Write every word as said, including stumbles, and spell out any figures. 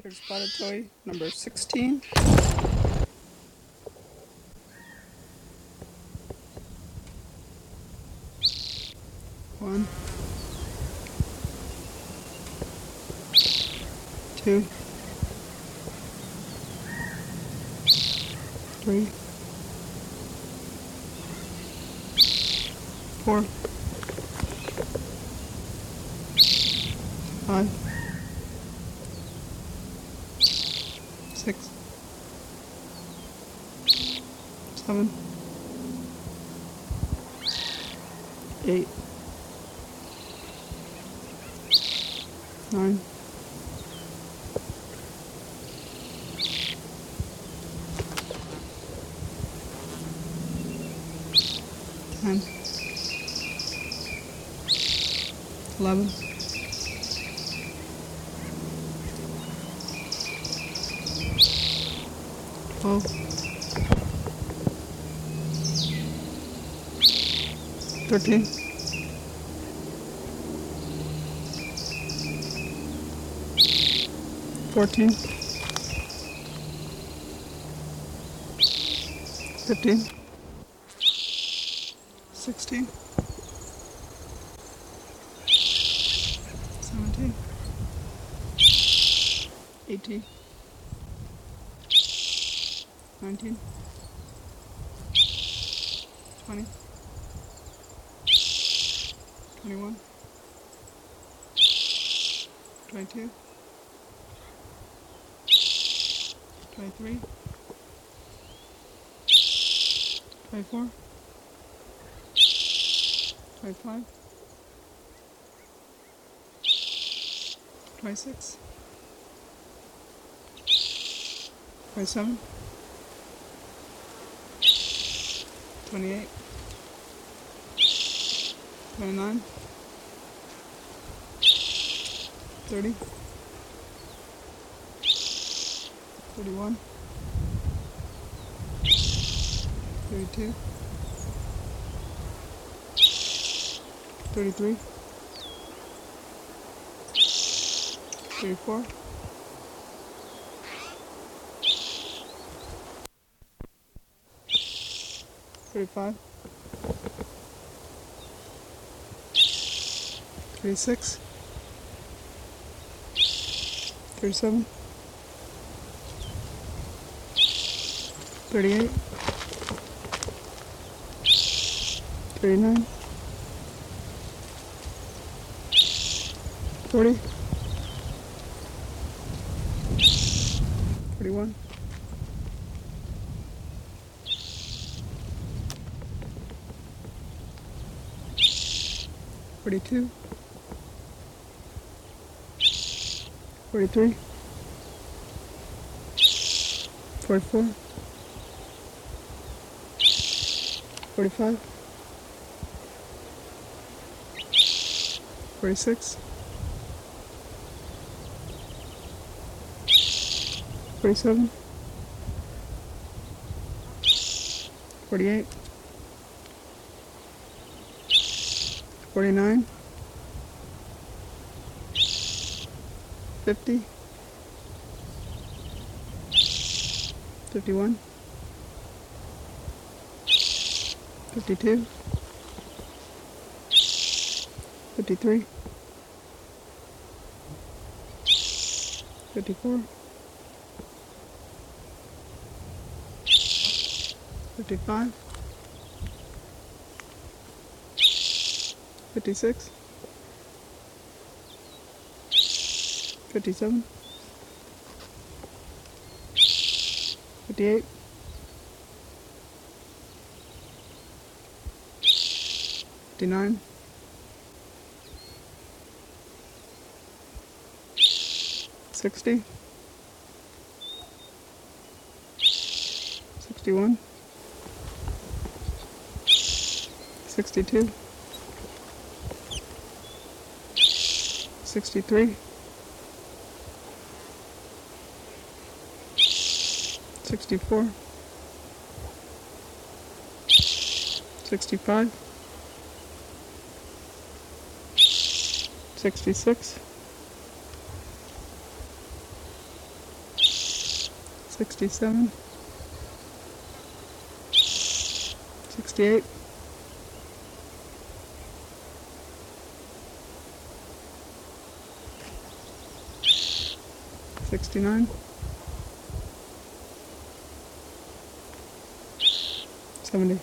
Here's spotted toy number sixteen. One, two, three, four, five, six, seven, eight, nine, ten, eleven, twelve, thirteen, fourteen, fifteen, sixteen, seventeen, eighteen, nineteen, twenty, twenty-one, twenty-two, twenty-three, twenty-four, twenty-five, twenty-six, twenty-seven, twenty-eight, twenty-nine, thirty, thirty-one, thirty-two, thirty-three, thirty-four, thirty-five, thirty-six, thirty-seven, thirty-eight, thirty-nine, forty, forty-one, forty-two, forty-three, forty-four, forty-five, forty-six, forty-seven, forty-eight, forty-nine, fifty, fifty-one, fifty-two, fifty-three, fifty-four, fifty-five, fifty-six, fifty-seven, fifty-eight, fifty-nine, sixty, sixty-one, sixty-two, sixty-three, sixty-four, sixty-five, sixty-six, sixty-seven, sixty-eight, sixty-nine, seventy.